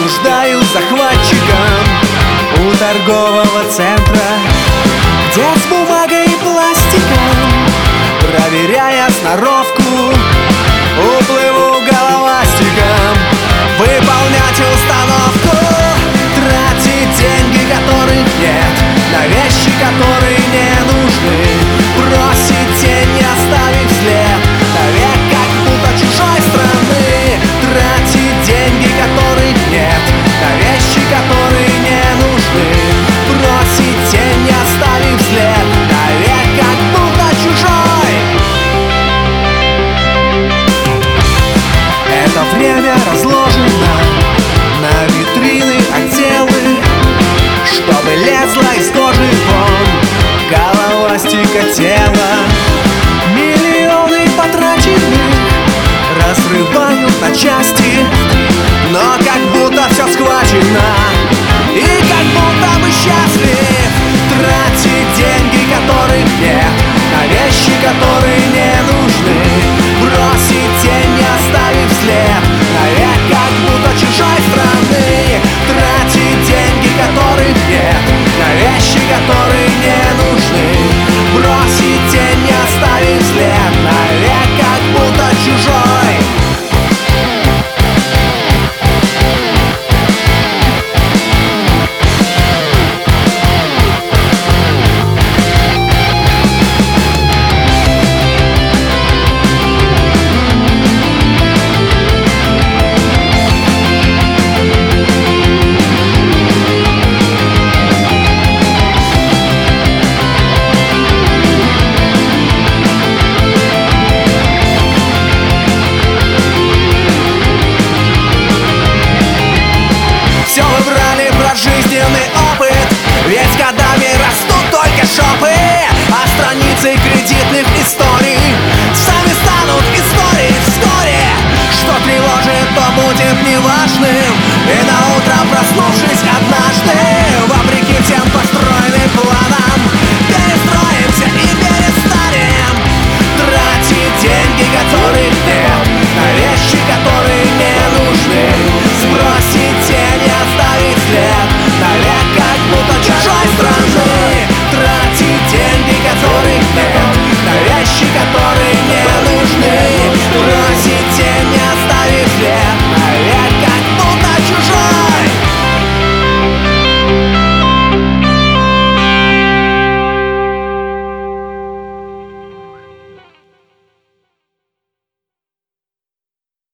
блуждаю захватчиком у торгового центра, где с бумагой и пластиком, проверяя сноровку, уплыву головастиком, выполнять установку, тратить деньги, которых нет, на вещи, которые не нужны, бросить тень, не оставив след, навек, как будто чужой страны, тратить деньги, которых нет, на вещи, которые не нужны, бросить тень, не оставив след, навек, как будто чужой. Это время разложено на витрины, отделы, чтобы лезла из кожи вон головастика тела. Миллионы потраченных разрывают на части, но как будто все схвачено